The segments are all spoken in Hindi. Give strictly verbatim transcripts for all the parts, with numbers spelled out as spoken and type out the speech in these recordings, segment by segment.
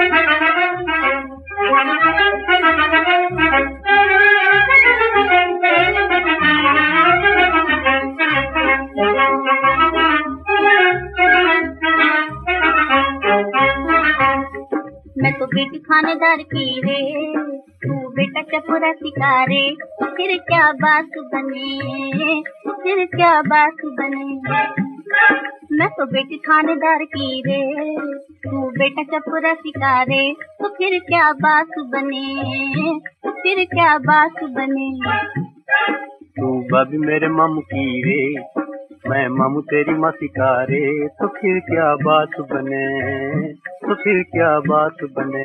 मैं तो बेटी थानेदार की रे, तू बेटा चपुरा शिकारे, फिर क्या बात बने, फिर क्या बात बने। मैं तो बेटी थानेदार की रे, तू बेटा चपुरा शिकारे, तो फिर क्या बात बने, फिर क्या बात बने। तू भाभी मेरे मामू की रे, मैं मामू तेरी माँ शिकारे, तो फिर क्या बात बने, तो फिर क्या बात बने।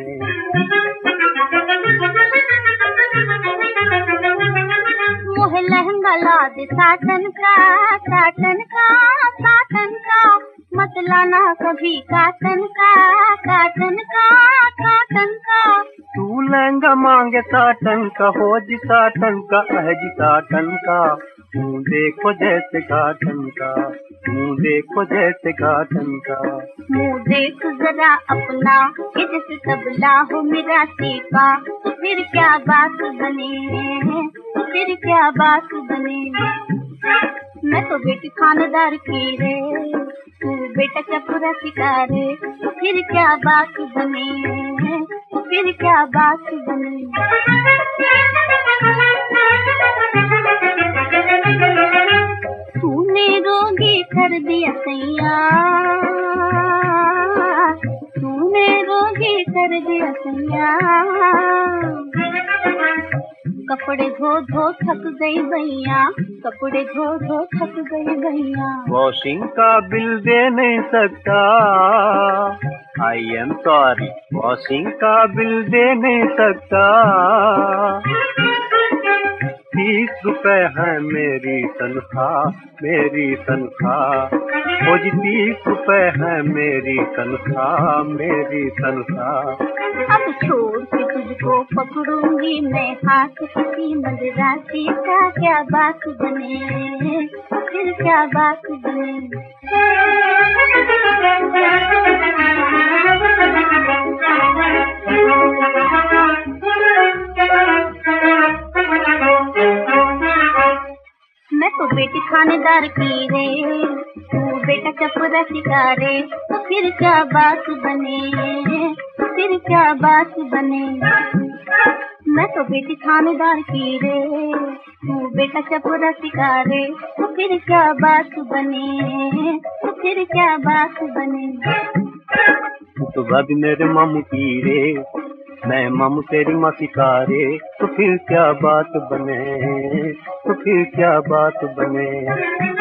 मोह लहंगा ला दे साटन का, साटन का, साटन का, मत लाना कभी काटन का, काटन का, काटन का। तू लहंगा मांगे साटन का, हो जी साटन का, है जी साटन का। मुँह देखो जैसे काटन का, मुँह देखो जैसे काटन का। मुँह देख जरा अपना, ये जैसे तबला हो मेरा टीका, तो फिर क्या बात बने, फिर क्या बात बने। मैं तो बेटी थानेदार की रे, तू बेटा चपुरा शिकारे, तो फिर क्या बात बने, तो फिर क्या बात बने। तूने रोगी कर दिया सैया, तूने रोगी कर दिया सैया। कपड़े धो धो थक गई भैया, कपड़े धो धो थक गई भैया। वॉशिंग का बिल दे नहीं सकता, आई एम सॉरी, वॉशिंग का बिल दे नहीं सकता। तीस रुपए है मेरी तनख्वाह, मेरी तनख्वाह, वो जी तीस रुपए है मेरी तनख्वाह, मेरी तनख्वाह। अब छोड़ के तुझको पकड़ूंगी मैं हाथ, किसी मदरासी का क्या बात बने, फिर क्या बात बने। मैं तो बेटी थानेदार की रे, तू बेटा चपुरा शिकारे, तो फिर क्या बात बने, फिर क्या बात बने। मैं तो बेटी थानेदार की रे, तू बेटा चपुरा शिकारे, तो फिर क्या बात बने, तो फिर क्या बात बने। तो भाभी मेरे मामू की रे, मैं मामू तेरी माँ शिकारे, तो फिर क्या बात बने, तो फिर क्या बात बने।